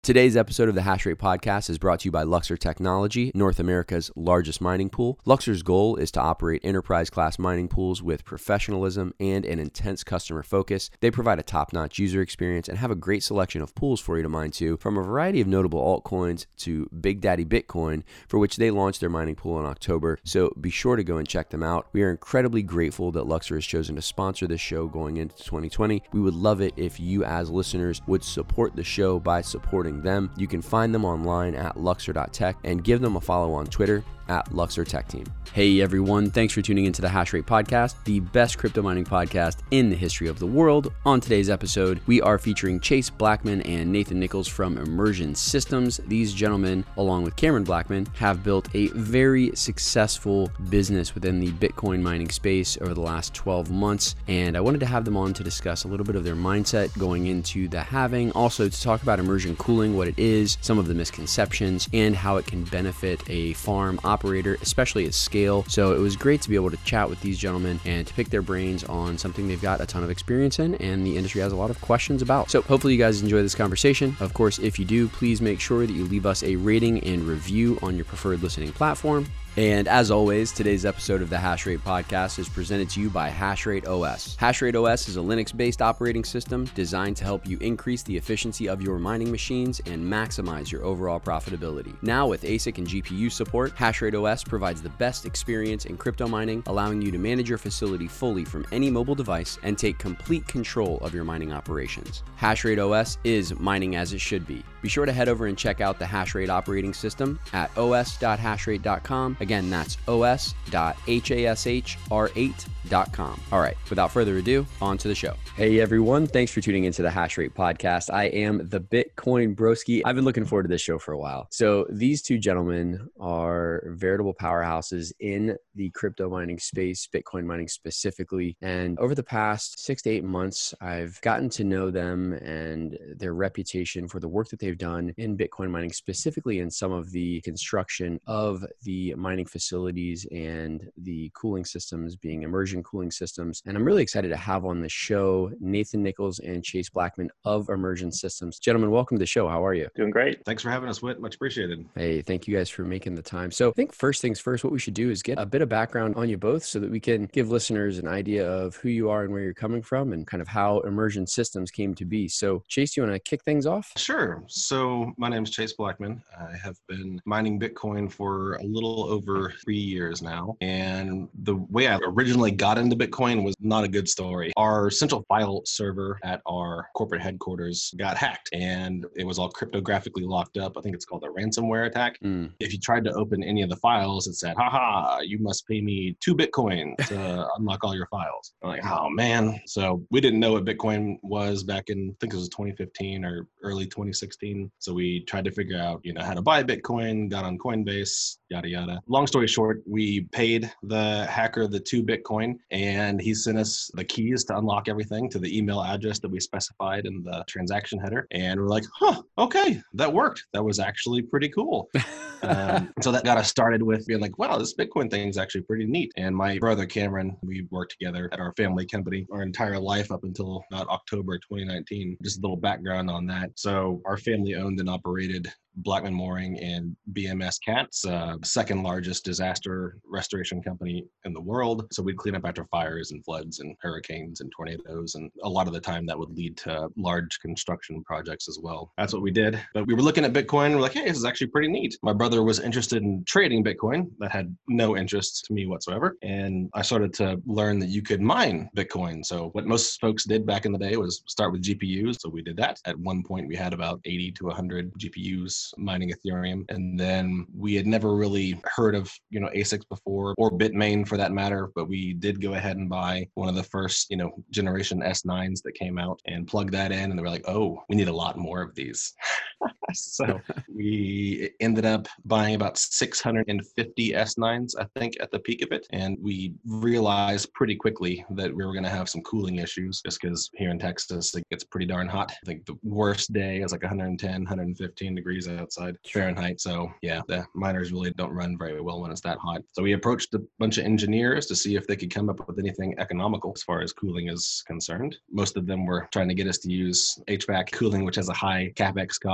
Today's episode of the Hashrate Podcast is brought to you by Luxor Technology, North America's largest mining pool. Luxor's goal is to operate enterprise-class mining pools with professionalism and an intense customer focus. They provide a top-notch user experience and have a great selection of pools for you to mine to, from a variety of notable altcoins to Big Daddy Bitcoin, for which they launched their mining pool in October. So be sure to go and check them out. We are incredibly grateful that Luxor has chosen to sponsor this show going into 2020. We would love it if you as listeners would support the show by supporting them. You can find them online at luxor.tech and give them a follow on Twitter at Luxor Tech Team. Hey everyone, thanks for tuning into the Hashrate Podcast, the best crypto mining podcast in the history of the world. On today's episode, we are featuring Chase Blackman and Nathan Nichols from Immersion Systems. These gentlemen, along with Cameron Blackman, have built a very successful business within the Bitcoin mining space over the last 12 months, and I wanted to have them on to discuss a little bit of their mindset going into the halving, also to talk about immersion cooling, what it is, some of the misconceptions, and how it can benefit a farm operator, especially at scale. So it was great to be able to chat with these gentlemen and to pick their brains on something they've got a ton of experience in and the industry has a lot of questions about. So hopefully you guys enjoy this conversation. Of course, if you do, please make sure that you leave us a rating and review on your preferred listening platform. And as always, today's episode of the Hashrate Podcast is presented to you by Hashrate OS. Hashrate OS is a Linux-based operating system designed to help you increase the efficiency of your mining machines and maximize your overall profitability. Now with ASIC and GPU support, Hashrate OS provides the best experience in crypto mining, allowing you to manage your facility fully from any mobile device and take complete control of your mining operations. Hashrate OS is mining as it should be. Be sure to head over and check out the Hashrate operating system at os.hashrate.com. Again, that's os.hashr8.com. All right, without further ado, on to the show. Hey everyone, thanks for tuning into the Hashrate Podcast. I am the Bitcoin Broski. I've been looking forward to this show for a while. So these two gentlemen are veritable powerhouses in the crypto mining space, Bitcoin mining specifically. And over the past 6 to 8 months, I've gotten to know them and their reputation for the work that they've done in Bitcoin mining, specifically in some of the construction of the mining facilities and the cooling systems, being immersion cooling systems. And I'm really excited to have on the show Nathan Nichols and Chase Blackman of Immersion Systems. Gentlemen, welcome to the show. How are you? Doing great. Thanks for having us, Whit. Much appreciated. Hey, thank you guys for making the time. So I think first things first, what we should do is get a bit of background on you both so that we can give listeners an idea of who you are and where you're coming from and kind of how Immersion Systems came to be. So Chase, do you want to kick things off? Sure. So my name is Chase Blackman. I have been mining Bitcoin for a little over 3 years now. And the way I originally got into Bitcoin was not a good story. Our central file server at our corporate headquarters got hacked and it was all cryptographically locked up. I think it's called a ransomware attack. If you tried to open any of the files, it said, haha, you must pay me 2 Bitcoin to unlock all your files. I'm like, oh man. So we didn't know what Bitcoin was back in, I think it was 2015 or early 2016. So we tried to figure out, how to buy Bitcoin, got on Coinbase, yada, yada. Long story short, we paid the hacker the 2 Bitcoin and he sent us the keys to unlock everything to the email address that we specified in the transaction header. And we're like, okay, that worked. That was actually pretty cool. So that got us started with being like, wow, this Bitcoin thing is actually pretty neat. And my brother Cameron, we worked together at our family company our entire life up until about October 2019. Just a little background on that. So our family owned and operated Blackman Mooring and BMS Cats, second largest disaster restoration company in the world. So we'd clean up after fires and floods and hurricanes and tornadoes. And a lot of the time that would lead to large construction projects as well. That's what we did. But we were looking at Bitcoin. We're like, hey, this is actually pretty neat. My brother was interested in trading Bitcoin. That had no interest to me whatsoever. And I started to learn that you could mine Bitcoin. So what most folks did back in the day was start with GPUs. So we did that. At one point, we had about 80 to 100 GPUs mining Ethereum. And then we had never really heard of, ASICs before, or Bitmain for that matter, but we did go ahead and buy one of the first, generation S9s that came out and plug that in. And they were like, oh, we need a lot more of these. So we ended up buying about 650 S9s, I think, at the peak of it. And we realized pretty quickly that we were going to have some cooling issues just because here in Texas, it gets pretty darn hot. I think the worst day is like 110, 115 degrees outside Fahrenheit. So yeah, the miners really don't run very well when it's that hot. So we approached a bunch of engineers to see if they could come up with anything economical as far as cooling is concerned. Most of them were trying to get us to use HVAC cooling, which has a high CapEx cost and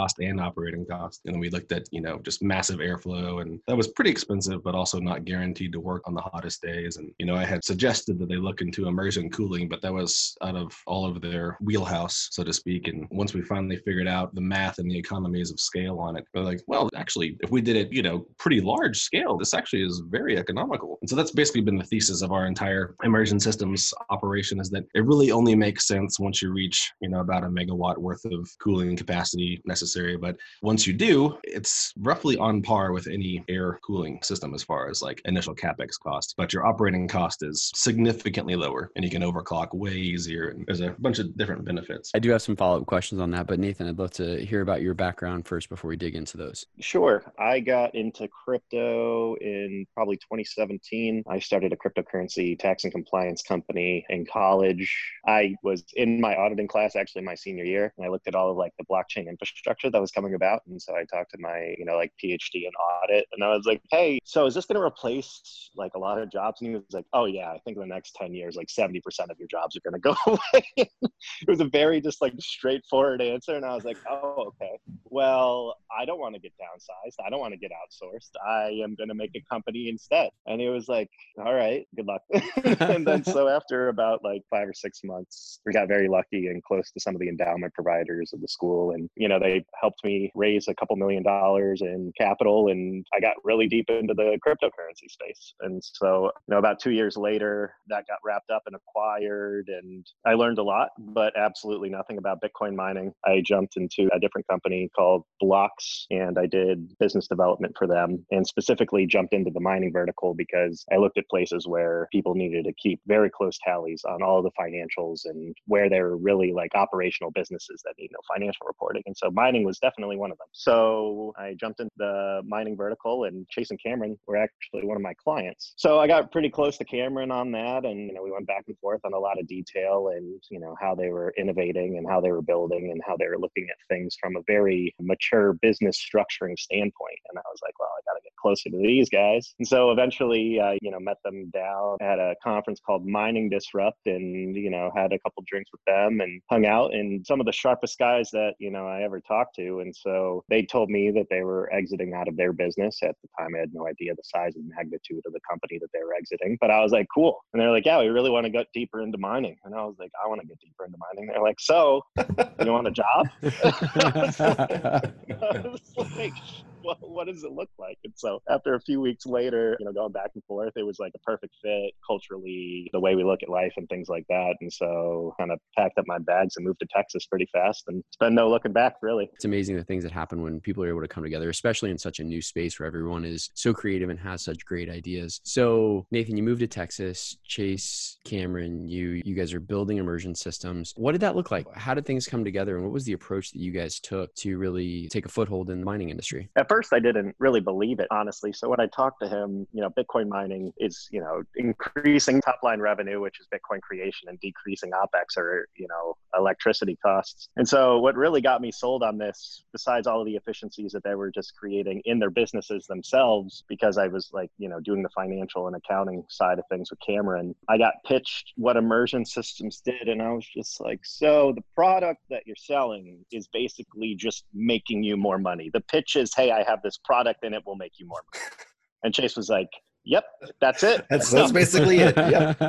operating cost. And we looked at, just massive airflow, and that was pretty expensive, but also not guaranteed to work on the hottest days. And, I had suggested that they look into immersion cooling, but that was out of all of their wheelhouse, so to speak. And once we finally figured out the math and the economies of scale on it, we're like, well, actually, if we did it, pretty large scale, this actually is very economical. And so that's basically been the thesis of our entire immersion systems operation, is that it really only makes sense once you reach, about a megawatt worth of cooling capacity necessary. But once you do, it's roughly on par with any air cooling system as far as like initial CapEx cost. But your operating cost is significantly lower, and you can overclock way easier. And there's a bunch of different benefits. I do have some follow-up questions on that, but Nathan, I'd love to hear about your background first before we dig into those. Sure. I got into crypto in probably 2017. I started a cryptocurrency tax and compliance company in college. I was in my auditing class actually my senior year, and I looked at all of like the blockchain infrastructure that was coming about. And so I talked to my, PhD in audit, and I was like, hey, so is this going to replace like a lot of jobs? And he was like, oh yeah, I think in the next 10 years, like 70% of your jobs are going to go away. It was a very just like straightforward answer. And I was like, oh, okay. Well, I don't want to get downsized. I don't want to get outsourced. I am going to make a company instead. And he was like, all right, good luck. And then so after about like 5 or 6 months, we got very lucky and close to some of the endowment providers of the school. And, they helped me raise a couple $1 million in capital. And I got really deep into the cryptocurrency space. And so, about 2 years later, that got wrapped up and acquired. And I learned a lot, but absolutely nothing about Bitcoin mining. I jumped into a different company called Blocks, and I did business development for them, and specifically jumped into the mining vertical because I looked at places where people needed to keep very close tallies on all the financials and where there were really like operational businesses that need no financial reporting. And so mining was definitely one of them. So I jumped into the mining vertical, and Chase and Cameron were actually one of my clients. So I got pretty close to Cameron on that, and we went back and forth on a lot of detail and how they were innovating and how they were building and how they were looking at things from a very mature business structuring standpoint. And I was like, well, I got to get closer to these guys. And so eventually I met them down at a conference called Mining Disrupt, and had a couple drinks with them and hung out, and some of the sharpest guys that I ever talked to. And so they told me that they were exiting out of their business. At the time I had no idea the size and magnitude of the company that they were exiting, but I was like, cool. And they're like, yeah, we really want to get deeper into mining. And I was like, I want to get deeper into mining. They're like, so you want a job? I was like, what does it look like? And so after a few weeks later, going back and forth, it was like a perfect fit culturally, the way we look at life and things like that. And so kind of packed up my bags and moved to Texas pretty fast, and it's been no looking back, really. It's amazing the things that happen when people are able to come together, especially in such a new space where everyone is so creative and has such great ideas. So Nathan, you moved to Texas. Chase, Cameron, you guys are building immersion systems. What did that look like? How did things come together, and what was the approach that you guys took to really take a foothold in the mining industry? At first, I didn't really believe it, honestly. So when I talked to him, Bitcoin mining is, increasing top line revenue, which is Bitcoin creation, and decreasing OpEx or, electricity costs. And so what really got me sold on this, besides all of the efficiencies that they were just creating in their businesses themselves, because I was like, doing the financial and accounting side of things with Cameron, I got pitched what immersion systems did. And I was just like, so the product that you're selling is basically just making you more money. The pitch is, hey, I have this product and it will make you more money. And Chase was like, yep, that's it. That's basically it.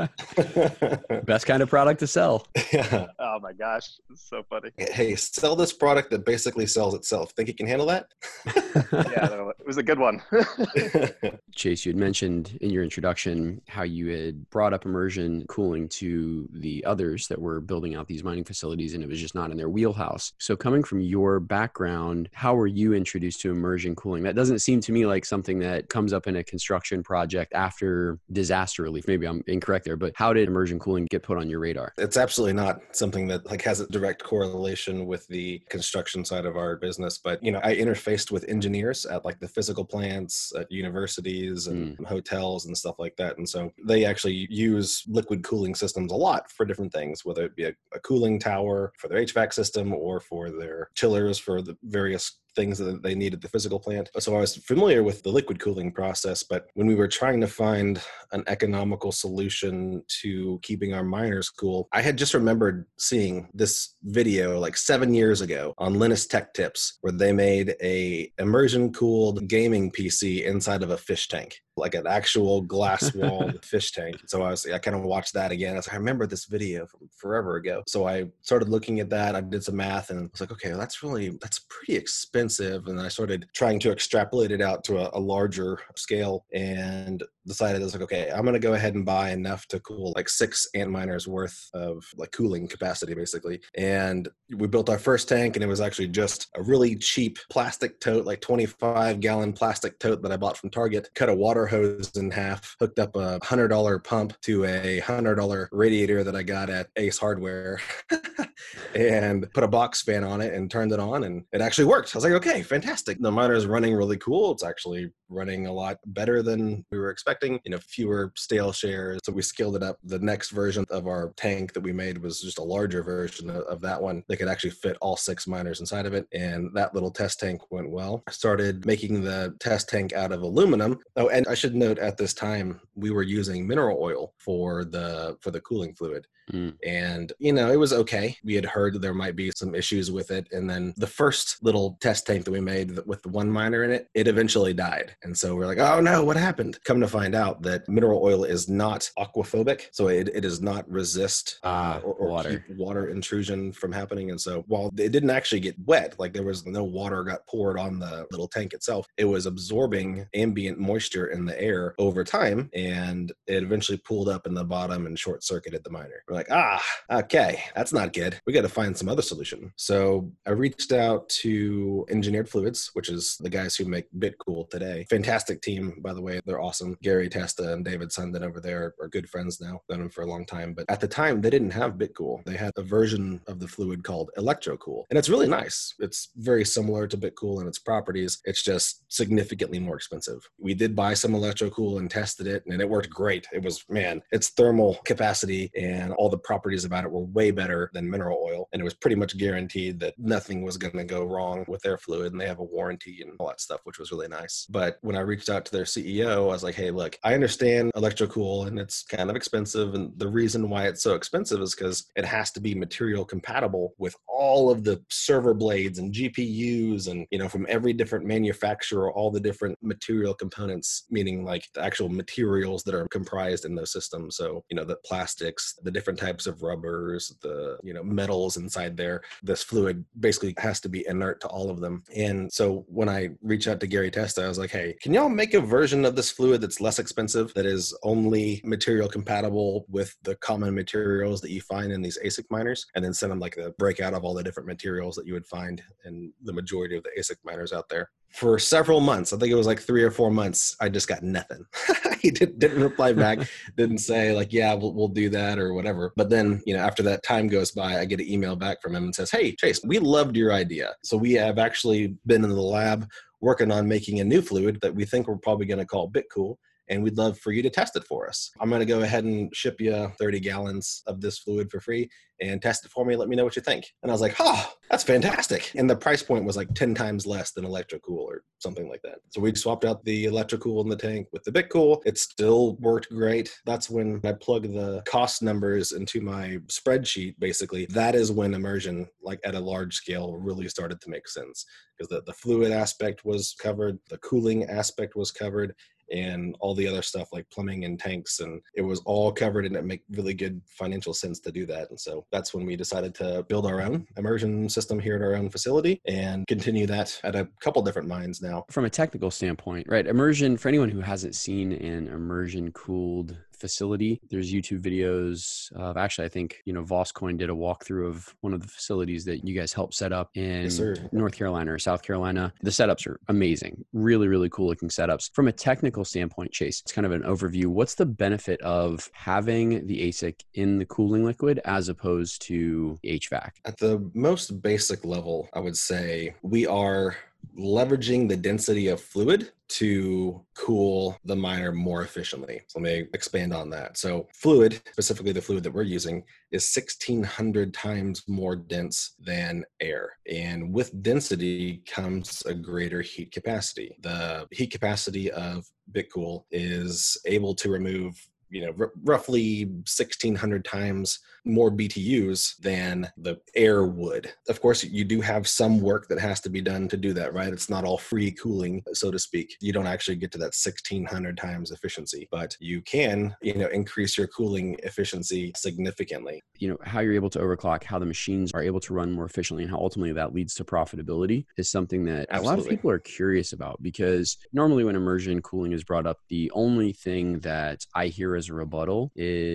Yep. Best kind of product to sell. Yeah. Oh my gosh, it's so funny. Hey, sell this product that basically sells itself. Think you can handle that? Yeah, no, it was a good one. Chase, you had mentioned in your introduction how you had brought up immersion cooling to the others that were building out these mining facilities, and it was just not in their wheelhouse. So coming from your background, how were you introduced to immersion cooling? That doesn't seem to me like something that comes up in a construction project after disaster relief. Maybe I'm incorrect there, but how did immersion cooling get put on your radar? It's absolutely not something that has a direct correlation with the construction side of our business. But, I interfaced with engineers at the physical plants, at universities and hotels and stuff like that. And so they actually use liquid cooling systems a lot for different things, whether it be a cooling tower for their HVAC system or for their chillers for the various things that they need at the physical plant. So I was familiar with the liquid cooling process, but when we were trying to find an economical solution to keeping our miners cool, I had just remembered seeing this video like 7 years ago on Linus Tech Tips, where they made a immersion cooled gaming PC inside of a fish tank, like an actual glass walled fish tank. So I kind of watched that again. I was like, I remember this video from forever ago. So I started looking at that. I did some math and I was like, okay, that's pretty expensive. And I started trying to extrapolate it out to a larger scale and decided I was like, okay, I'm going to go ahead and buy enough to cool like 6 Antminers worth of like cooling capacity, basically. And we built our first tank, and it was actually just a really cheap plastic tote, like 25-gallon plastic tote that I bought from Target, cut a water hose in half, hooked up a $100 pump to a $100 radiator that I got at Ace Hardware, and put a box fan on it and turned it on, and it actually worked. I was like, okay, fantastic. The miner is running really cool. It's actually running a lot better than we were expecting, fewer stale shares. So we scaled it up. The next version of our tank that we made was just a larger version of that one that could actually fit all 6 miners inside of it. And that little test tank went well. I started making the test tank out of aluminum. Oh, and I should note at this time, we were using mineral oil for the cooling fluid. And, it was okay. We had heard there might be some issues with it. And then the first little test tank that we made with the 1 miner in it, it eventually died. And so we're like, oh no, what happened? Come to find out that mineral oil is not aquaphobic. So it does not resist or water. Keep water intrusion from happening. And so while it didn't actually get wet, like there was no water got poured on the little tank itself, it was absorbing ambient moisture in the air over time. And it eventually pooled up in the bottom and short circuited the miner. We're like, okay, that's not good. We got to find some other solution. So I reached out to Engineered Fluids, which is the guys who make BitCool today. Fantastic team, by the way. They're awesome. Gary Testa and David Sundin over there are good friends now. Known them for a long time. But at the time, they didn't have BitCool. They had a version of the fluid called ElectroCool. And it's really nice. It's very similar to BitCool in its properties. It's just significantly more expensive. We did buy some ElectroCool and tested it, and it worked great. It was, its thermal capacity and all the properties about it were way better than mineral oil. And it was pretty much guaranteed that nothing was going to go wrong with their fluid. And they have a warranty and all that stuff, which was really nice. But when I reached out to their CEO, I was like, hey, look, I understand ElectroCool and it's kind of expensive. And the reason why it's so expensive is because it has to be material compatible with all of the server blades and GPUs and, from every different manufacturer, all the different material components, meaning like the actual materials that are comprised in those systems. So, the plastics, the different types of rubbers, the, metals inside there. This fluid basically has to be inert to all of them. And so when I reached out to Gary Testa, I was like, hey, can y'all make a version of this fluid that's less expensive, that is only material compatible with the common materials that you find in these ASIC miners, and then send them like a breakout of all the different materials that you would find in the majority of the ASIC miners out there? For several months, I think it was like 3 or 4 months, I just got nothing. He didn't reply back, didn't say like, yeah, we'll do that or whatever. But then, after that time goes by, I get an email back from him and says, hey, Chase, we loved your idea. So we have actually been in the lab working on making a new fluid that we think we're probably going to call BitCool. And we'd love for you to test it for us. I'm going to go ahead and ship you 30 gallons of this fluid for free and test it for me. Let me know what you think. And I was like, oh, that's fantastic. And the price point was like 10 times less than ElectroCool or something like that. So we swapped out the ElectroCool in the tank with the BitCool. It still worked great. That's when I plugged the cost numbers into my spreadsheet, basically. That is when immersion, like at a large scale, really started to make sense. Because the fluid aspect was covered, the cooling aspect was covered, and all the other stuff like plumbing and tanks, and it was all covered, and it made really good financial sense to do that. And so that's when we decided to build our own immersion system here at our own facility and continue that at a couple different mines now. From a technical standpoint, right? Immersion, for anyone who hasn't seen an immersion cooled facility, there's YouTube videos of, actually, I think, VosCoin did a walkthrough of one of the facilities that you guys helped set up in North Carolina or South Carolina. The setups are amazing. Really, really cool looking setups. From a technical standpoint, Chase, it's kind of an overview. What's the benefit of having the ASIC in the cooling liquid as opposed to HVAC? At the most basic level, I would say we are leveraging the density of fluid to cool the miner more efficiently. So let me expand on that. So fluid, specifically the fluid that we're using, is 1,600 times more dense than air. And with density comes a greater heat capacity. The heat capacity of BitCool is able to remove roughly 1,600 times more BTUs than the air would. Of course, you do have some work that has to be done to do that, right? It's not all free cooling, so to speak. You don't actually get to that 1,600 times efficiency, but you can, increase your cooling efficiency significantly. How you're able to overclock, how the machines are able to run more efficiently, and how ultimately that leads to profitability is something that a lot of people are curious about, because normally when immersion cooling is brought up, the only thing that I hear as a rebuttal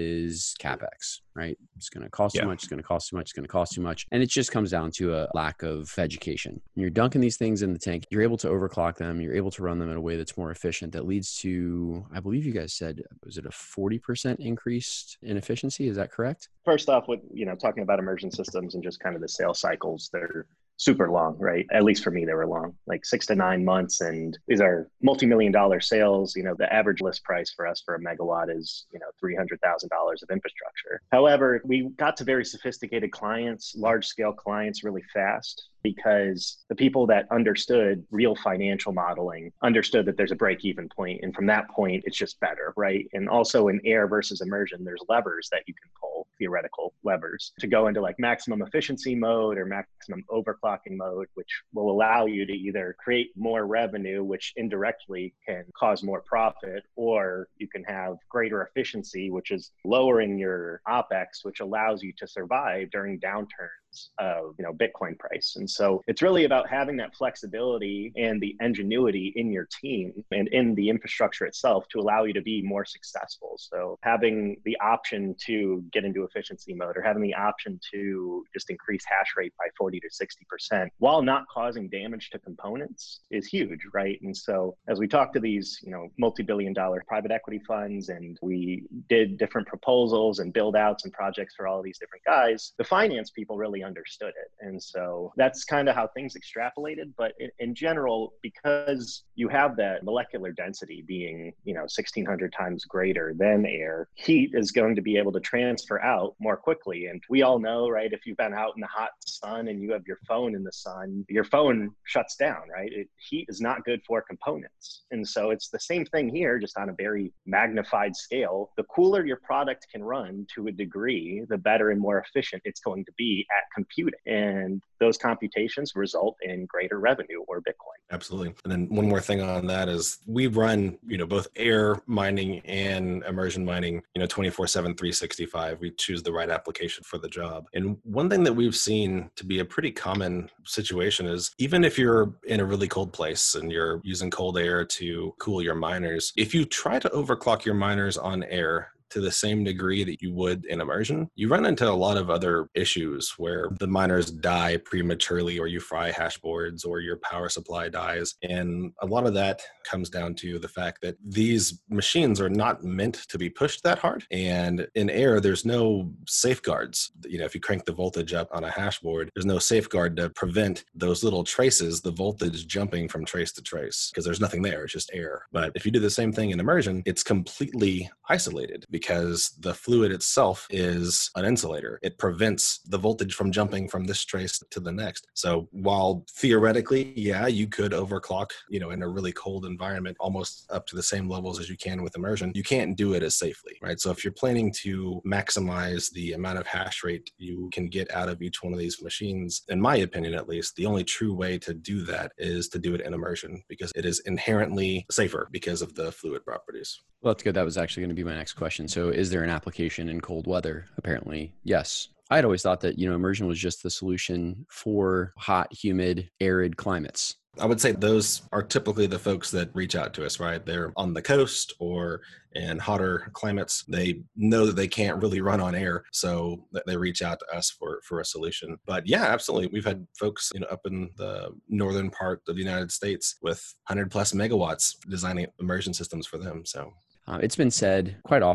is CapEx, right? It's going to cost too much. It's going to cost too much. It's going to cost too much. And it just comes down to a lack of education. When you're dunking these things in the tank, you're able to overclock them. You're able to run them in a way that's more efficient. That leads to, I believe you guys said, was it a 40% increase in efficiency? Is that correct? First off, with talking about immersion systems and just kind of the sales cycles, they're super long, right? At least for me, they were long, like 6 to 9 months. And these are multi-million-dollar sales. The average list price for us for a megawatt is, $300,000 of infrastructure. However, we got to very sophisticated clients, large-scale clients really fast, because the people that understood real financial modeling understood that there's a break-even point. And from that point, it's just better, right? And also in air versus immersion, there's levers that you can pull, theoretical levers, to go into like maximum efficiency mode or maximum overclocking mode, which will allow you to either create more revenue, which indirectly can cause more profit, or you can have greater efficiency, which is lowering your OpEx, which allows you to survive during downturns of Bitcoin price. And so it's really about having that flexibility and the ingenuity in your team and in the infrastructure itself to allow you to be more successful. So having the option to get into efficiency mode, or having the option to just increase hash rate by 40 to 60% while not causing damage to components is huge, right? And so as we talk to these multi-billion-dollar private equity funds, and we did different proposals and build outs and projects for all of these different guys, the finance people really understood it. And so that's kind of how things extrapolated. But in general, because you have that molecular density being 1,600 times greater than air, heat is going to be able to transfer out more quickly. And we all know, right, if you've been out in the hot sun and you have your phone in the sun, your phone shuts down, right? Heat is not good for components. And so it's the same thing here, just on a very magnified scale. The cooler your product can run to a degree, the better and more efficient it's going to be at computing. And those computations result in greater revenue or Bitcoin. Absolutely. And then one more thing on that is we run, both air mining and immersion mining, 24/7, 365. We choose the right application for the job. And one thing that we've seen to be a pretty common situation is, even if you're in a really cold place and you're using cold air to cool your miners, if you try to overclock your miners on air to the same degree that you would in immersion, you run into a lot of other issues where the miners die prematurely, or you fry hash boards, or your power supply dies. And a lot of that comes down to the fact that these machines are not meant to be pushed that hard. And in air, there's no safeguards. If you crank the voltage up on a hash board, there's no safeguard to prevent those little traces, the voltage jumping from trace to trace, because there's nothing there. It's just air. But if you do the same thing in immersion, it's completely isolated, because the fluid itself is an insulator. It prevents the voltage from jumping from this trace to the next. So while theoretically, you could overclock, in a really cold environment, almost up to the same levels as you can with immersion, you can't do it as safely, right? So if you're planning to maximize the amount of hash rate you can get out of each one of these machines, in my opinion, at least, the only true way to do that is to do it in immersion, because it is inherently safer because of the fluid properties. Well, that's good. That was actually going to be my next question. So is there an application in cold weather? Apparently, yes. I'd always thought that, immersion was just the solution for hot, humid, arid climates. I would say those are typically the folks that reach out to us, right? They're on the coast or in hotter climates. They know that they can't really run on air, so they reach out to us for a solution. But yeah, absolutely. We've had folks, up in the northern part of the United States with 100 plus megawatts designing immersion systems for them. So it's been said quite often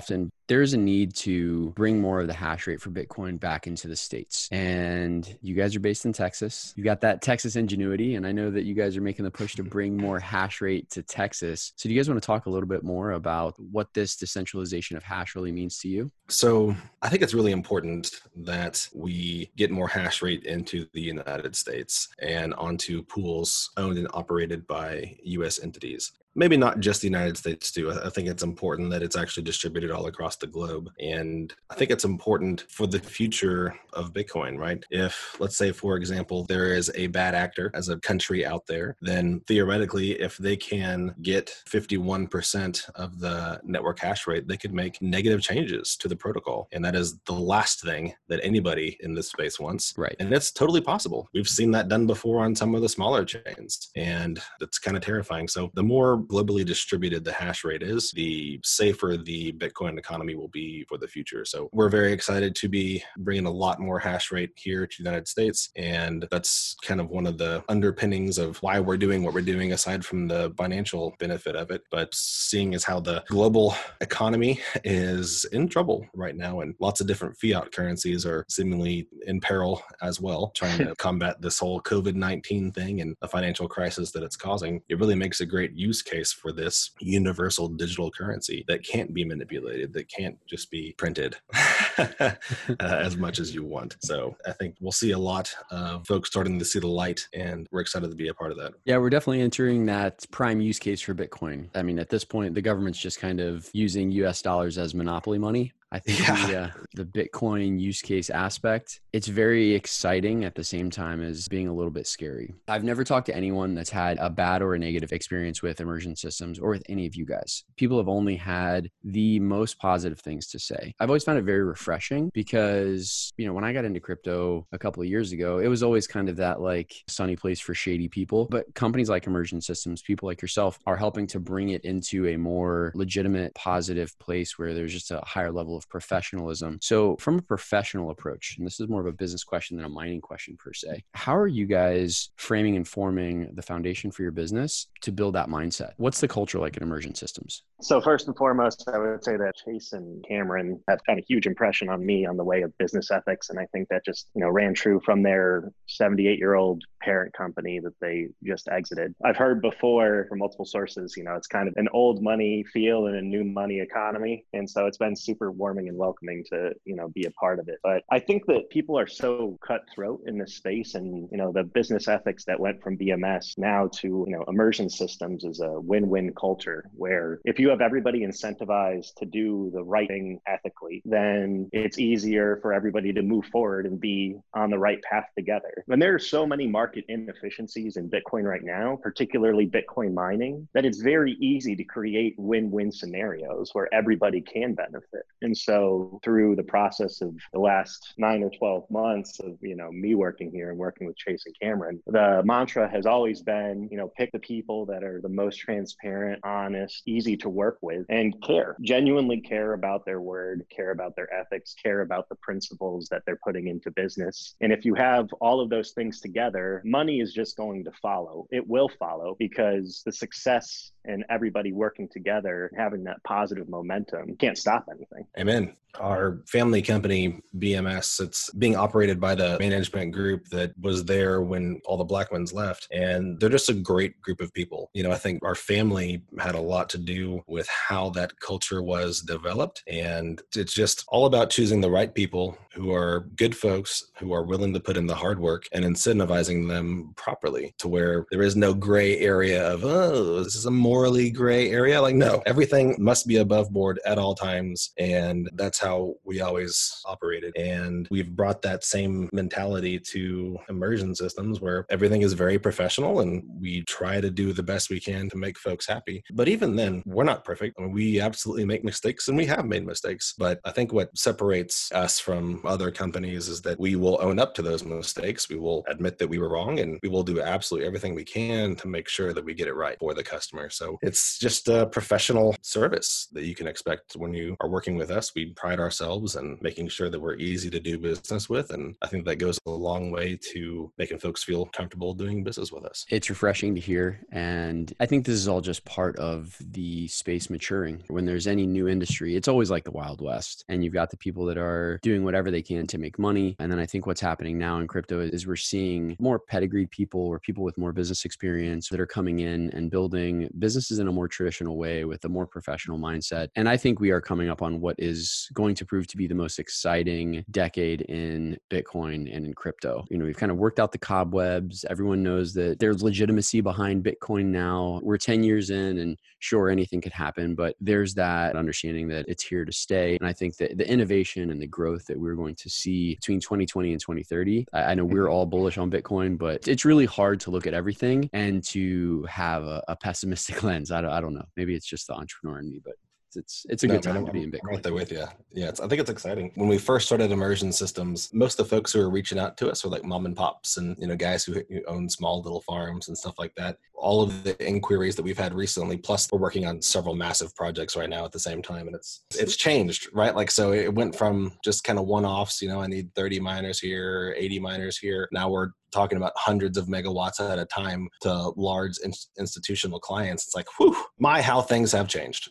there's a need to bring more of the hash rate for Bitcoin back into the States. And you guys are based in Texas. You got that Texas ingenuity. And I know that you guys are making the push to bring more hash rate to Texas. So do you guys want to talk a little bit more about what this decentralization of hash really means to you? So I think it's really important that we get more hash rate into the United States and onto pools owned and operated by U.S. entities. Maybe not just the United States too. I think it's important that it's actually distributed all across the globe. And I think it's important for the future of Bitcoin, right? If, let's say, for example, there is a bad actor as a country out there, then theoretically, if they can get 51% of the network hash rate, they could make negative changes to the protocol. And that is the last thing that anybody in this space wants. Right. And it's totally possible. We've seen that done before on some of the smaller chains. And that's kind of terrifying. So the more globally distributed the hash rate is, the safer the Bitcoin economy will be for the future. So we're very excited to be bringing a lot more hash rate here to the United States. And that's kind of one of the underpinnings of why we're doing what we're doing, aside from the financial benefit of it. But seeing as how the global economy is in trouble right now, and lots of different fiat currencies are seemingly in peril as well, trying to combat this whole COVID-19 thing and the financial crisis that it's causing, it really makes a great use case for this universal digital currency that can't be manipulated, that can't just be printed as much as you want. So I think we'll see a lot of folks starting to see the light, and we're excited to be a part of that. Yeah, we're definitely entering that prime use case for Bitcoin. I mean, at this point, the government's just kind of using US dollars as monopoly money. I think the Bitcoin use case aspect, it's very exciting at the same time as being a little bit scary. I've never talked to anyone that's had a bad or a negative experience with Immersion Systems or with any of you guys. People have only had the most positive things to say. I've always found it very refreshing because, when I got into crypto a couple of years ago, it was always kind of that like sunny place for shady people. But companies like Immersion Systems, people like yourself, are helping to bring it into a more legitimate, positive place where there's just a higher level of professionalism. So from a professional approach, and this is more of a business question than a mining question per se, how are you guys framing and forming the foundation for your business to build that mindset? What's the culture like at Immersion Systems? So first and foremost, I would say that Chase and Cameron have had a huge impression on me on the way of business ethics. And I think that just, ran true from their 78-year-old parent company that they just exited. I've heard before from multiple sources, it's kind of an old money feel in a new money economy. And so it's been super warming and welcoming to, be a part of it. But I think that people are so cutthroat in this space, and, the business ethics that went from BMS now to, Immersion Systems is a win-win culture where if you have everybody incentivized to do the right thing ethically, then it's easier for everybody to move forward and be on the right path together. And there are so many market inefficiencies in Bitcoin right now, particularly Bitcoin mining, that it's very easy to create win-win scenarios where everybody can benefit. And so through the process of the last 9 or 12 months of, me working here and working with Chase and Cameron, the mantra has always been, pick the people that are the most transparent, honest, easy to work with, and genuinely care about their word, care about their ethics, care about the principles that they're putting into business. And if you have all of those things together, money is just going to follow. It will follow because the success and everybody working together, having that positive momentum, can't stop anything. Amen. Our family company, BMS, it's being operated by the management group that was there when all the Blackmans left. And they're just a great group of people. I think our family had a lot to do with how that culture was developed. And it's just all about choosing the right people who are good folks, who are willing to put in the hard work, and incentivizing them properly to where there is no gray area of, this is a morally gray area. Like, no, everything must be above board at all times. And that's how we always operated. And we've brought that same mentality to Immersion Systems, where everything is very professional and we try to do the best we can to make folks happy. But even then, we're not perfect. I mean, we absolutely make mistakes, and we have made mistakes. But I think what separates us from other companies is that we will own up to those mistakes. We will admit that we were wrong, and we will do absolutely everything we can to make sure that we get it right for the customer. So it's just a professional service that you can expect when you are working with us. We pride pride ourselves in making sure that we're easy to do business with. And I think that goes a long way to making folks feel comfortable doing business with us. It's refreshing to hear. And I think this is all just part of the space maturing. When there's any new industry, it's always like the Wild West. And you've got the people that are doing whatever they can to make money. And then I think what's happening now in crypto is we're seeing more pedigreed people or people with more business experience that are coming in and building businesses in a more traditional way with a more professional mindset. And I think we are coming up on what is going to prove to be the most exciting decade in Bitcoin and in crypto. We've kind of worked out the cobwebs. Everyone knows that there's legitimacy behind Bitcoin now. We're 10 years in, and sure, anything could happen, but there's that understanding that it's here to stay. And I think that the innovation and the growth that we're going to see between 2020 and 2030, I know we're all bullish on Bitcoin, but it's really hard to look at everything and to have a pessimistic lens. I don't know. Maybe it's just the entrepreneur in me, but it's a good time to be in Bitcoin. I'm right there with you. Yeah, I think it's exciting. When we first started Immersion Systems, most of the folks who were reaching out to us were like mom and pops and guys who own small little farms and stuff like that. All of the inquiries that we've had recently, plus we're working on several massive projects right now at the same time, and it's changed, right? Like, so it went from just kind of one-offs. I need 30 miners here, 80 miners here. Now we're talking about hundreds of megawatts at a time to large institutional clients. It's like, whew, how things have changed.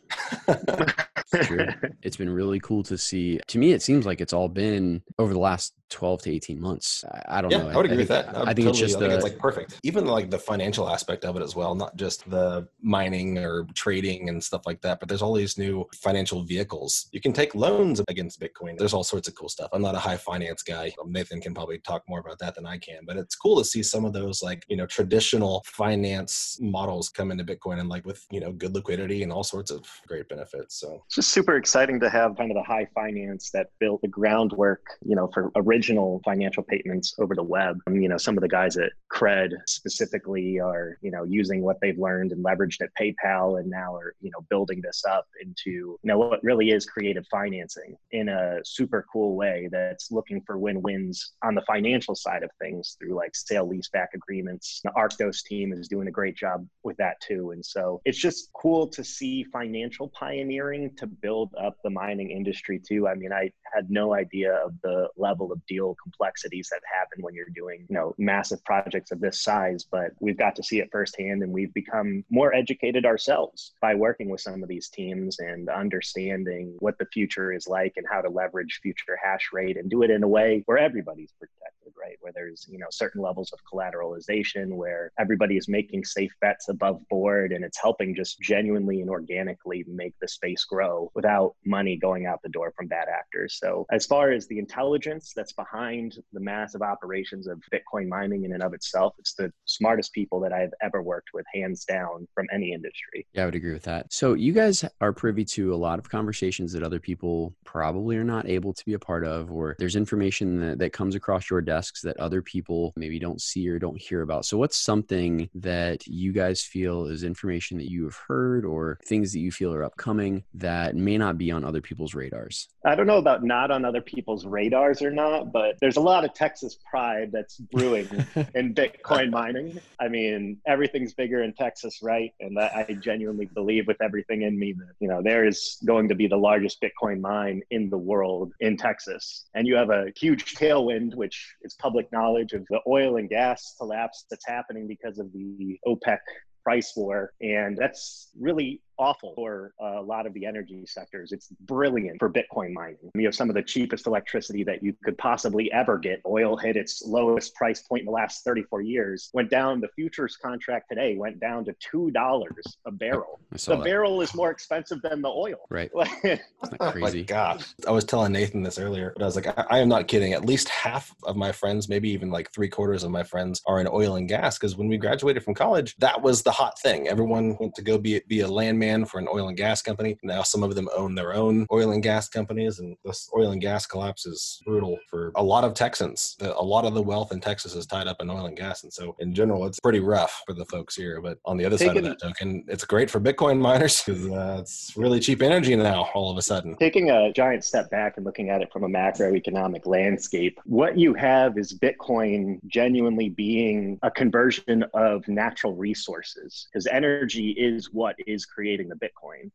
Sure. It's been really cool to see. To me, it seems like it's all been over the last 12 to 18 months. I don't know. I would agree with that. I think it's like perfect. Even like the financial aspect of it as well, not just the mining or trading and stuff like that, but there's all these new financial vehicles. You can take loans against Bitcoin. There's all sorts of cool stuff. I'm not a high finance guy. Nathan can probably talk more about that than I can, but it's cool to see some of those traditional finance models come into Bitcoin and with good liquidity and all sorts of great benefits. So it's just super exciting to have kind of the high finance that built the groundwork, for original financial payments over the web. Some of the guys at Cred specifically are, using what they've learned and leveraged at PayPal, and now are, building this up into, what really is creative financing in a super cool way that's looking for win-wins on the financial side of things through sale leaseback agreements. The Arctos team is doing a great job with that too. And so it's just cool to see financial pioneering to build up the mining industry too. I had no idea of the level of deal complexities that happen when you're doing, massive projects of this size, but we've got to see it firsthand, and we've become more educated ourselves by working with some of these teams and understanding what the future is like and how to leverage future hash rate and do it in a way where everybody's protected, right? Where there's, certain levels of collateralization, where everybody is making safe bets above board, and it's helping just genuinely and organically make the space grow without money going out the door from bad actors. So as far as the intelligence that's behind the massive operations of Bitcoin mining in and of itself, it's the smartest people that I've ever worked with, hands down, from any industry. Yeah, I would agree with that. So you guys are privy to a lot of conversations that other people probably are not able to be a part of, or there's information that comes across your desks that other people maybe don't see or don't hear about. So what's something that you guys feel is information that you have heard, or things that you feel are upcoming that may not be on other people's radars? I don't know about not on other people's radars or not, but there's a lot of Texas pride that's brewing in Bitcoin mining. Everything's bigger in Texas, right? And I genuinely believe with everything in me that, there is going to be the largest Bitcoin mine in the world in Texas. And you have a huge tailwind, which is public knowledge, of the oil and gas collapse that's happening because of the OPEC price war. And that's really awful for a lot of the energy sectors. It's brilliant for Bitcoin mining. You have some of the cheapest electricity that you could possibly ever get. Oil hit its lowest price point in the last 34 years, went down. The futures contract today went down to $2 a barrel. The barrel is more expensive than the oil. Right. Isn't that crazy? My gosh. I was telling Nathan this earlier, but I was like, I am not kidding. At least half of my friends, maybe even 3/4 of my friends, are in oil and gas, because when we graduated from college, that was the hot thing. Everyone went to go be a landman for an oil and gas company. Now some of them own their own oil and gas companies, and this oil and gas collapse is brutal for a lot of Texans. A lot of the wealth in Texas is tied up in oil and gas, and so in general it's pretty rough for the folks here. But on the other side of that token, it's great for Bitcoin miners, because it's really cheap energy now all of a sudden. Taking a giant step back and looking at it from a macroeconomic landscape, what you have is Bitcoin genuinely being a conversion of natural resources, because energy is what is creating the Bitcoin.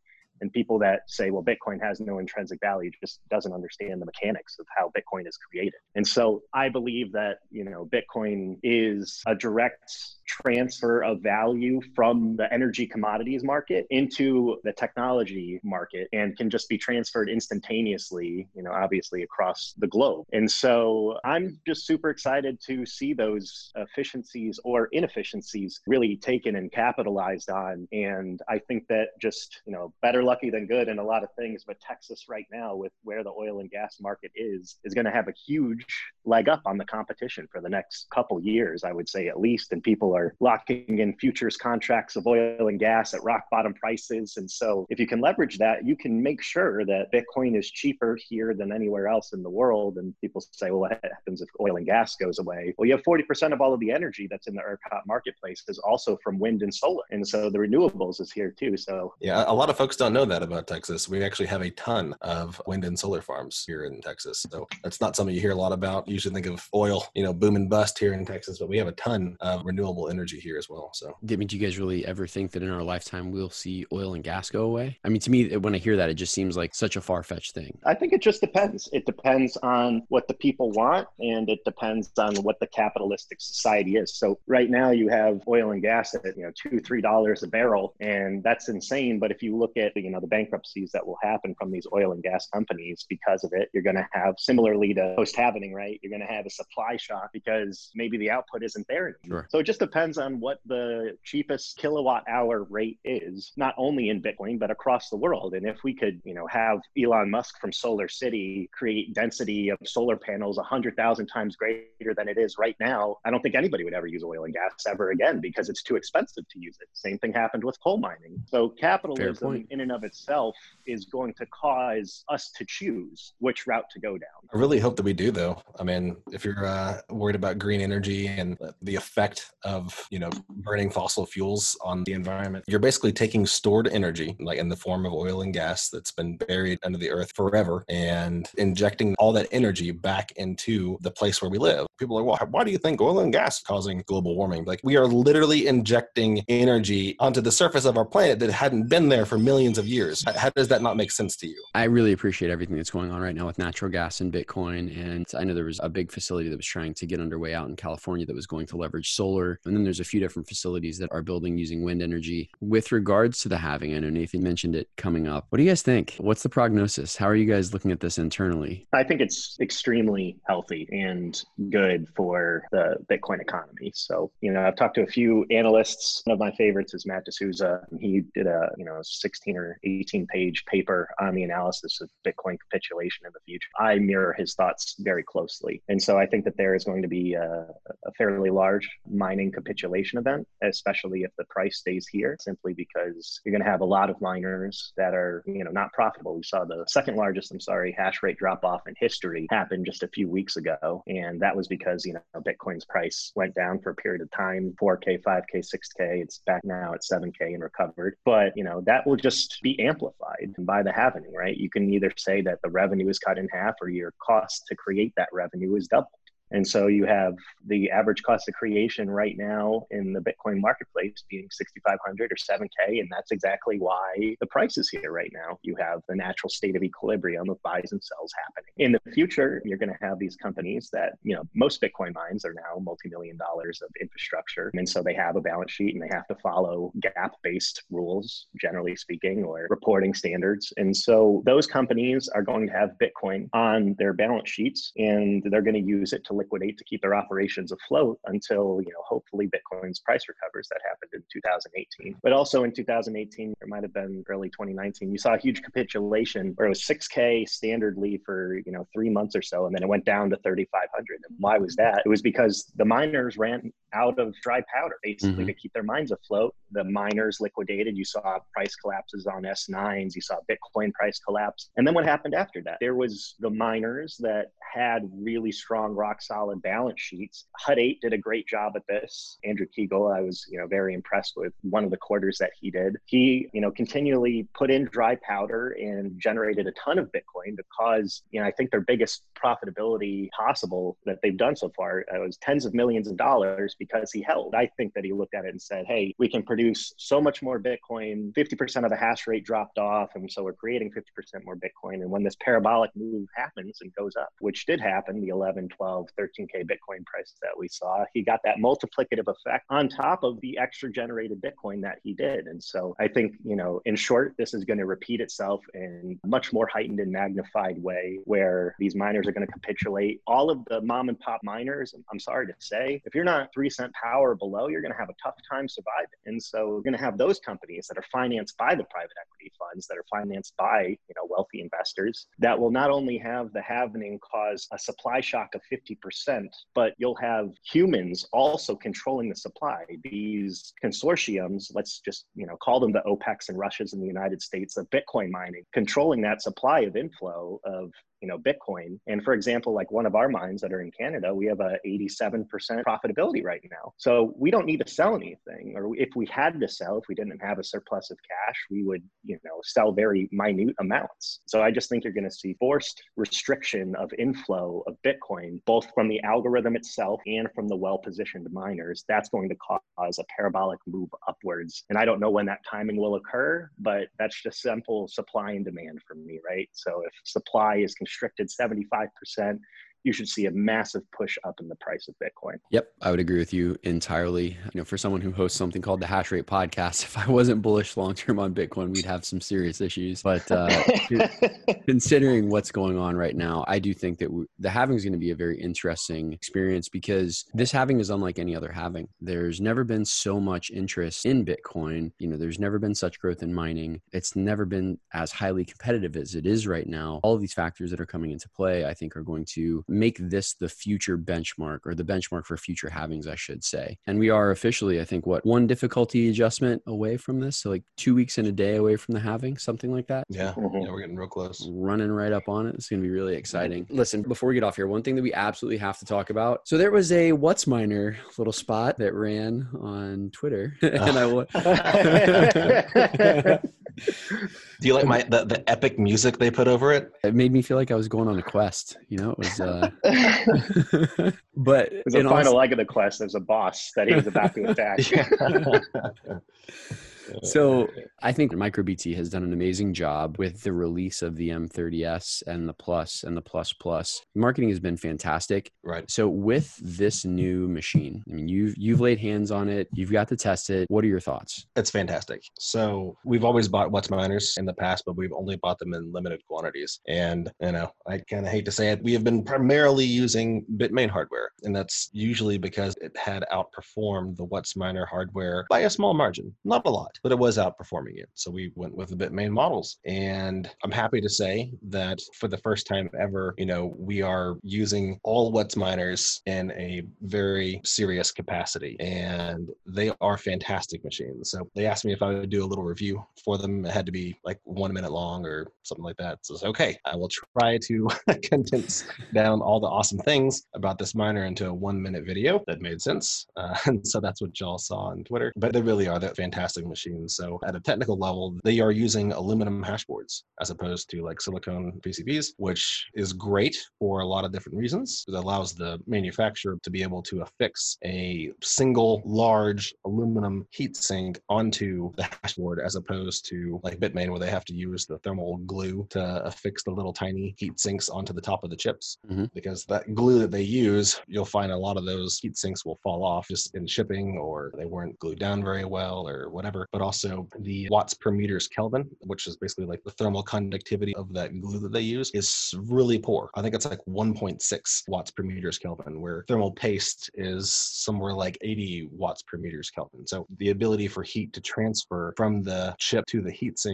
And people that say, well, Bitcoin has no intrinsic value just doesn't understand the mechanics of how Bitcoin is created. And so I believe that, Bitcoin is a direct transfer of value from the energy commodities market into the technology market and can just be transferred instantaneously, obviously across the globe. And so I'm just super excited to see those efficiencies or inefficiencies really taken and capitalized on. And I think that just, better lucky than good in a lot of things, but Texas right now with where the oil and gas market is going to have a huge leg up on the competition for the next couple years, I would say at least. And people are locking in futures contracts of oil and gas at rock bottom prices. And so if you can leverage that, you can make sure that Bitcoin is cheaper here than anywhere else in the world. And people say, well, what happens if oil and gas goes away? Well, you have 40% of all of the energy that's in the ERCOT marketplace is also from wind and solar. And so the renewables is here too. So yeah, a lot of folks don't know that about Texas. We actually have a ton of wind and solar farms here in Texas. So that's not something you hear a lot about. You usually think of oil, boom and bust here in Texas, but we have a ton of renewable energy here as well. So, do you guys really ever think that in our lifetime we'll see oil and gas go away? I mean, to me, when I hear that, it just seems like such a far-fetched thing. I think it just depends. It depends on what the people want, and it depends on what the capitalistic society is. So right now you have oil and gas at $2-3 a barrel, and that's insane. But if you look at the bankruptcies that will happen from these oil and gas companies because of it, you're going to have, similarly to post-halvening, right? You're going to have a supply shock because maybe the output isn't there anymore. Sure. So it just depends on what the cheapest kilowatt hour rate is, not only in Bitcoin, but across the world. And if we could, have Elon Musk from Solar City create density of solar panels 100,000 times greater than it is right now, I don't think anybody would ever use oil and gas ever again because it's too expensive to use it. Same thing happened with coal mining. So capitalism in and of itself is going to cause us to choose which route to go down. I really hope that we do, though. I mean, if you're worried about green energy and the effect of, burning fossil fuels on the environment, you're basically taking stored energy, like in the form of oil and gas that's been buried under the earth forever, and injecting all that energy back into the place where we live. People are like, well, why do you think oil and gas is causing global warming? Like, we are literally injecting energy onto the surface of our planet that hadn't been there for millions of years. How does that not make sense to you? I really appreciate everything that's going on right now with natural gas and Bitcoin. And I know there was a big facility that was trying to get underway out in California that was going to leverage solar. And then there's a few different facilities that are building using wind energy. With regards to the halving, I know Nathan mentioned it coming up. What do you guys think? What's the prognosis? How are you guys looking at this internally? I think it's extremely healthy and good for the Bitcoin economy. So, I've talked to a few analysts. One of my favorites is Matt D'Souza. He did a 16 or 18 page paper on the analysis of Bitcoin capitulation in the future. I mirror his thoughts very closely. And so I think that there is going to be a fairly large mining capitulation event, especially if the price stays here, simply because you're going to have a lot of miners that are, not profitable. We saw the second largest, hash rate drop off in history happen just a few weeks ago. And that was because, Bitcoin's price went down for a period of time, 4K, 5K, 6K. It's back now at 7K and recovered. But, that will just be amplified by the halving, right? You can either say that the revenue is cut in half or your cost to create that revenue is doubled. And so you have the average cost of creation right now in the Bitcoin marketplace being $6,500 or $7K. And that's exactly why the price is here right now. You have the natural state of equilibrium of buys and sells happening. In the future, you're going to have these companies that, most Bitcoin mines are now multi-million dollars of infrastructure. And so they have a balance sheet and they have to follow GAAP-based rules, generally speaking, or reporting standards. And so those companies are going to have Bitcoin on their balance sheets and they're going to use it to liquidate to keep their operations afloat until, hopefully Bitcoin's price recovers. That happened in 2018. But also in 2018, or might have been early 2019, you saw a huge capitulation where it was 6K standardly for, 3 months or so. And then it went down to 3,500. And why was that? It was because the miners ran out of dry powder, basically, to keep their mines afloat. The miners liquidated. You saw price collapses on S9s. You saw Bitcoin price collapse. And then what happened after that? There was the miners that had really strong rock solid balance sheets. Hut 8 did a great job at this. Andrew Kiguel, I was, very impressed with one of the quarters that he did. He, continually put in dry powder and generated a ton of Bitcoin because, I think their biggest profitability possible that they've done so far was tens of millions of dollars because he held. I think that he looked at it and said, hey, we can produce so much more Bitcoin, 50% of the hash rate dropped off. And so we're creating 50% more Bitcoin. And when this parabolic move happens and goes up, which did happen, the 11, 12, 13K Bitcoin price that we saw, he got that multiplicative effect on top of the extra generated Bitcoin that he did. And so I think, in short, this is going to repeat itself in a much more heightened and magnified way where these miners are going to capitulate. All of the mom and pop miners, I'm sorry to say, if you're not 3-cent power or below, you're going to have a tough time surviving. And so we're going to have those companies that are financed by the private equity funds, that are financed by, wealthy investors, that will not only have the halving cause a supply shock of 50%, but you'll have humans also controlling the supply. These consortiums, let's just, call them the OPECs and Russias in the United States of Bitcoin mining, controlling that supply of inflow of Bitcoin. And for example, like one of our mines that are in Canada, we have a 87% profitability right now. So we don't need to sell anything. Or if we had to sell, if we didn't have a surplus of cash, we would, sell very minute amounts. So I just think you're going to see forced restriction of inflow of Bitcoin, both from the algorithm itself and from the well-positioned miners. That's going to cause a parabolic move upwards. And I don't know when that timing will occur, but that's just simple supply and demand for me, right? So if supply is constricted 75%, you should see a massive push up in the price of Bitcoin. Yep, I would agree with you entirely. For someone who hosts something called the Hash Rate Podcast, if I wasn't bullish long-term on Bitcoin, we'd have some serious issues. But considering what's going on right now, I do think that the halving is going to be a very interesting experience because this halving is unlike any other halving. There's never been so much interest in Bitcoin. There's never been such growth in mining. It's never been as highly competitive as it is right now. All of these factors that are coming into play, I think, are going to make this the future benchmark, or the benchmark for future halvings, I should say. And we are officially, I think, one difficulty adjustment away from this. So like 2 weeks and a day away from the halving, something like that. Yeah, we're getting real close. Running right up on it. It's going to be really exciting. Listen, before we get off here, one thing that we absolutely have to talk about. So there was a WhatsMiner little spot that ran on Twitter. And Do you like the epic music they put over it? It made me feel like I was going on a quest. It was but it's the final leg of the quest. There's a boss that he was about to attack. So I think MicroBT has done an amazing job with the release of the M30S and the Plus and the Plus Plus. Marketing has been fantastic. Right. So with this new machine, I mean, you've laid hands on it. You've got to test it. What are your thoughts? It's fantastic. So we've always bought WhatsMiners in the past, but we've only bought them in limited quantities. And, I kind of hate to say it, we have been primarily using Bitmain hardware. And that's usually because it had outperformed the WhatsMiner hardware by a small margin. Not a lot, but it was outperforming it. So we went with the Bitmain models. And I'm happy to say that for the first time ever, we are using all WhatsMiners in a very serious capacity. And they are fantastic machines. So they asked me if I would do a little review for them. It had to be like 1 minute long or something like that. So it's okay. I will try to condense down all the awesome things about this miner into a 1 minute video that made sense. And so that's what y'all saw on Twitter. But they really are that fantastic machines. So at a technical level, they are using aluminum hash boards as opposed to like silicone PCBs, which is great for a lot of different reasons. It allows the manufacturer to be able to affix a single large aluminum heatsink onto the hash board as opposed to like Bitmain where they have to use the thermal glue to affix the little tiny heat sinks onto the top of the chips. Because that glue that they use, you'll find a lot of those heat sinks will fall off just in shipping or they weren't glued down very well or whatever. But also the watts per meters Kelvin, which is basically like the thermal conductivity of that glue that they use, is really poor. I think it's like 1.6 watts per meters Kelvin, where thermal paste is somewhere like 80 watts per meters Kelvin. So the ability for heat to transfer from the chip to the heat sink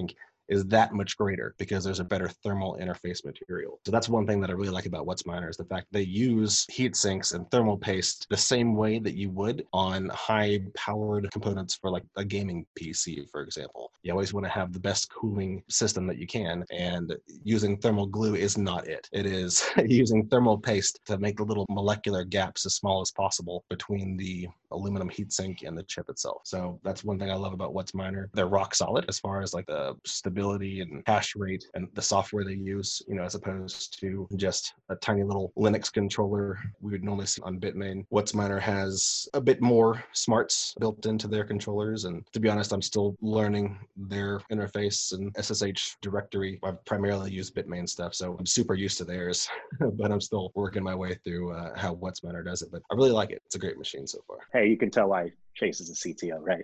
is that much greater because there's a better thermal interface material. So that's one thing that I really like about Whatsminer is the fact they use heat sinks and thermal paste the same way that you would on high powered components for like a gaming PC, for example. You always want to have the best cooling system that you can, and using thermal glue is not it. It is using thermal paste to make the little molecular gaps as small as possible between the aluminum heatsink and the chip itself. So that's one thing I love about Whatsminer. They're rock solid as far as like the stability and hash rate and the software they use, as opposed to just a tiny little Linux controller we would normally see on Bitmain. Whatsminer has a bit more smarts built into their controllers, and to be honest, I'm still learning their interface and SSH directory. I've primarily used Bitmain stuff, so I'm super used to theirs, but I'm still working my way through how Whatsminer does it. But I really like it. It's a great machine so far. Hey, you can tell why Chase is a CTO, right?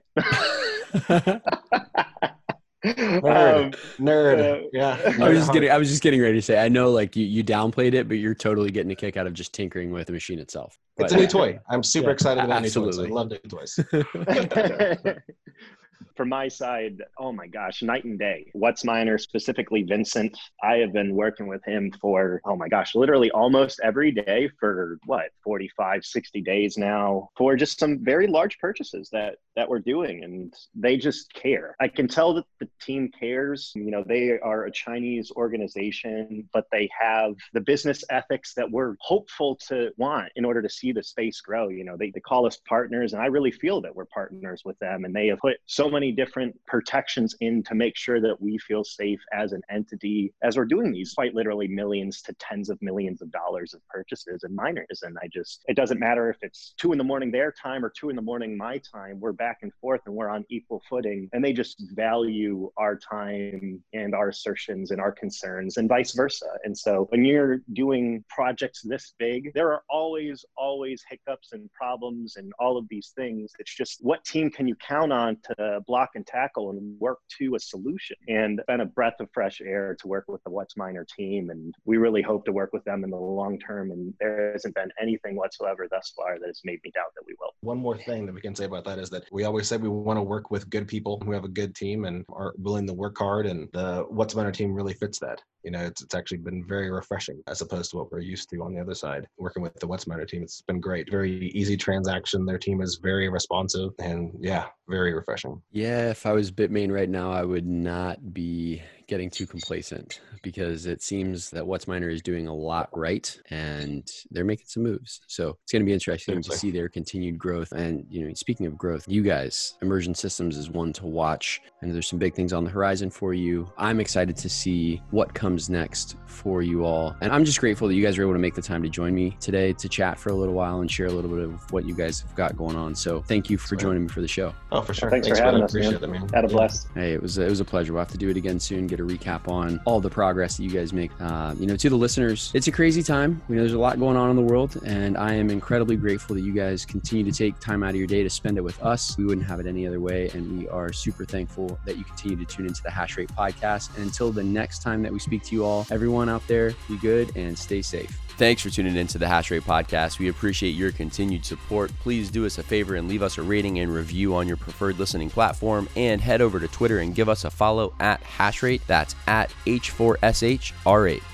Nerd. Yeah. I was just getting ready to say, I know like you downplayed it, but you're totally getting a kick out of just tinkering with the machine itself. It's a new toy. I'm super excited about new toys. I love new toys. From my side, oh my gosh, night and day. Whatsminer, specifically Vincent, I have been working with him for, oh my gosh, literally almost every day for 45, 60 days now, for just some very large purchases that we're doing. And they just care. I can tell that the team cares. They are a Chinese organization, but they have the business ethics that we're hopeful to want in order to see the space grow. They call us partners, and I really feel that we're partners with them. And they have put so many different protections in to make sure that we feel safe as an entity as we're doing these quite literally millions to tens of millions of dollars of purchases and miners. And it doesn't matter if it's 2 a.m. their time or 2 a.m. my time, we're back and forth and we're on equal footing, and they just value our time and our assertions and our concerns and vice versa. And so when you're doing projects this big, there are always hiccups and problems and all of these things. It's just, what team can you count on to block and tackle and work to a solution? And it's been a breath of fresh air to work with the Whatsminer team, and we really hope to work with them in the long term. And there hasn't been anything whatsoever thus far that has made me doubt that we will. One more thing that we can say about that is that we always said we want to work with good people who have a good team and are willing to work hard, and the Whatsminer team really fits that. It's actually been very refreshing as opposed to what we're used to on the other side. Working with the Whatsminer team, it's been great. Very easy transaction. Their team is very responsive, and very refreshing. Yeah, if I was Bitmain right now, I would not be getting too complacent, because it seems that Whatsminer is doing a lot right and they're making some moves. So it's going to be interesting to see their continued growth. And, speaking of growth, you guys, Immersion Systems is one to watch, and there's some big things on the horizon for you. I'm excited to see what comes next for you all. And I'm just grateful that you guys were able to make the time to join me today to chat for a little while and share a little bit of what you guys have got going on. So thank you for joining me for the show. Oh, for sure. Thanks for having us, man. Had a blast. Hey, it was a pleasure. We'll have to do it again soon, get a recap on all the progress that you guys make. To the listeners, it's a crazy time. There's a lot going on in the world, and I am incredibly grateful that you guys continue to take time out of your day to spend it with us. We wouldn't have it any other way, and we are super thankful that you continue to tune into the Hash Rate Podcast. And until the next time that we speak to you all, everyone out there, be good and stay safe. Thanks for tuning into the Hash Rate Podcast. We appreciate your continued support. Please do us a favor and leave us a rating and review on your preferred listening platform, and head over to Twitter and give us a follow at Hashrate. That's at H4SHR8.